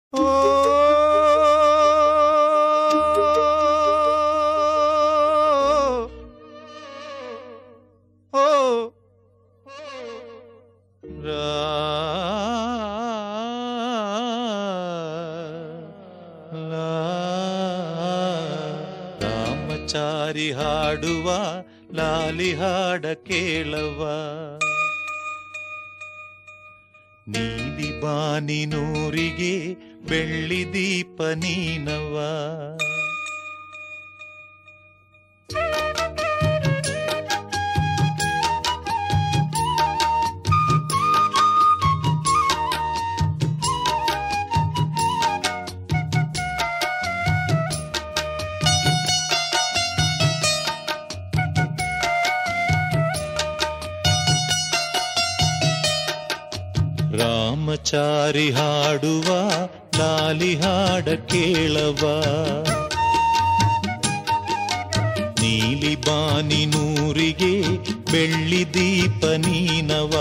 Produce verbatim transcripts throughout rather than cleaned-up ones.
ಓ ಓ ರಾಮಚಾರಿ ಹಾಡುವ ಲಾಲಿ ಹಾಡ ಕೇಳವ ನೀಲಿ ಬಾನಿನೂರಿಗೆ ಬೆಳ್ಳಿ ದೀಪ ನೀನವ ರಾಮಚಾರಿ ಹಾಡುವ ಲಾಲಿ ಹಾಡ ಕೇಳವ ನೀಲಿ ಬಾನಿನೂರಿಗೆ ಬೆಳ್ಳಿ ದೀಪ ನೀನವ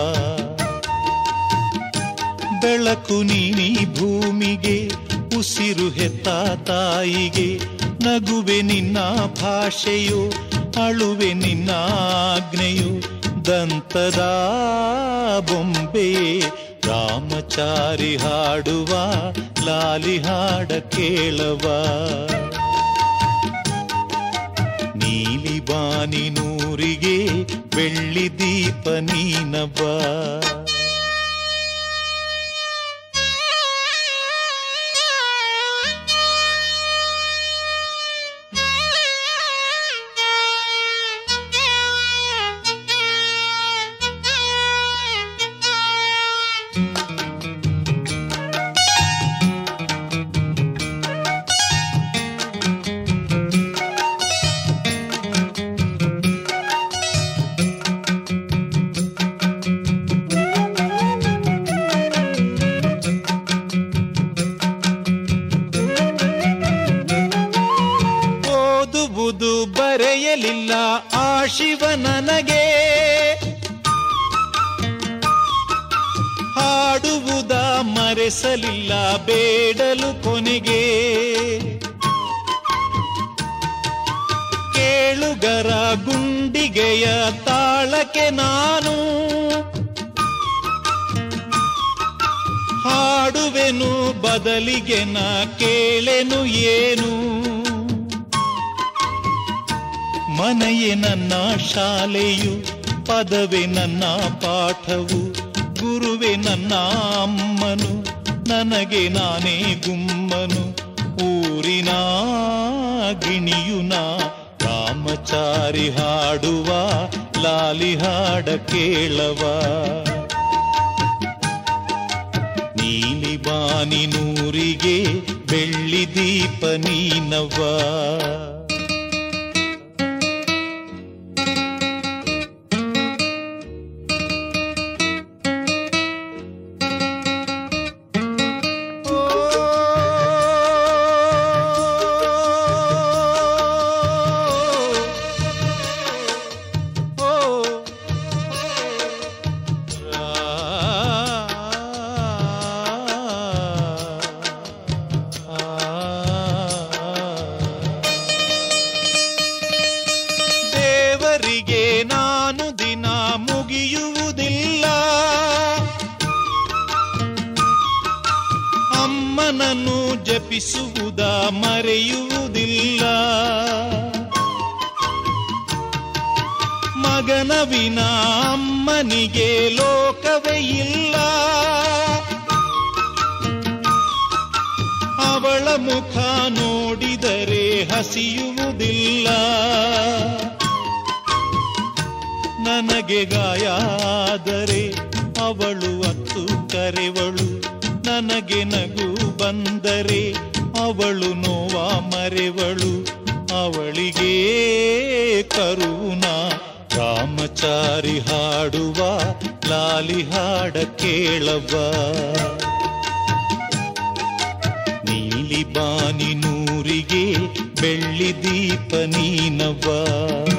ಬೆಳಕು ನೀನಿ ಭೂಮಿಗೆ ಉಸಿರು ಹೆತ್ತ ತಾಯಿಗೆ ನಗುವೆ ನಿನ್ನ ಭಾಷೆಯು ಅಳುವೆ ನಿನ್ನ ಆಜ್ಞೆಯು ದಂತದ ಬೊಂಬೆ ರಾಮಚಾರಿ ಹಾಡುವ ಲಾಲಿ ಹಾಡ ಕೇಳವ ನೀಲಿ ಬಾನಿನೂರಿಗೆ ಬೆಳ್ಳಿ ದೀಪ ನೀನವ ಬರೆಯಲಿಲ್ಲ ಆ ಶಿವ ನನಗೆ ಹಾಡುವುದ ಮರೆಸಲಿಲ್ಲ ಬೇಡಲು ಕೊನೆಗೆ ಕೇಳುಗರ ಗುಂಡಿಗೆಯ ತಾಳಕ್ಕೆ ನಾನು ಹಾಡುವೆನು ಬದಲಿಗೆ ನಾ ಕೇಳೆನು ಏನು ಮನೆಯೇ ನನ್ನ ಶಾಲೆಯು ಪದವೇ ನನ್ನ ಪಾಠವು ಗುರುವೆ ನನ್ನ ಅಮ್ಮನು ನನಗೆ ನಾನೇ ಗುಮ್ಮನು ಊರಿನ ಗಿಣಿಯುನ ರಾಮಚಾರಿ ಹಾಡುವ ಲಾಲಿ ಹಾಡ ಕೇಳವ ನೀಲಿ ಬಾನಿನೂರಿಗೆ ಬೆಳ್ಳಿ ದೀಪ ನೀನವ ನಾನು ದಿನ ಮುಗಿಯುವುದಿಲ್ಲ ಅಮ್ಮನನ್ನು ಜಪಿಸುವುದ ಮರೆಯುವುದಿಲ್ಲ ಮಗನ ವಿನ ಅಮ್ಮನಿಗೆ ಲೋಕವೇ ಇಲ್ಲ ಅವಳ ಮುಖ ನೋಡಿದರೆ ಹಸಿಯುವುದಿಲ್ಲ ನನಗೆ ಗಾಯ ಆದರೆ ಅವಳು ಅತ್ತು ಕರೆವಳು ನನಗೆ ನಗು ಬಂದರೆ ಅವಳು ನೋವ ಮರೆವಳು ಅವಳಿಗೆ ಕರುಣ ರಾಮಚಾರಿ ಹಾಡುವ ಲಾಲಿ ಹಾಡ ಕೇಳವ ನೀಲಿ ಬಾನಿನೂರಿಗೆ ಬೆಳ್ಳಿ ದೀಪ ನೀನವ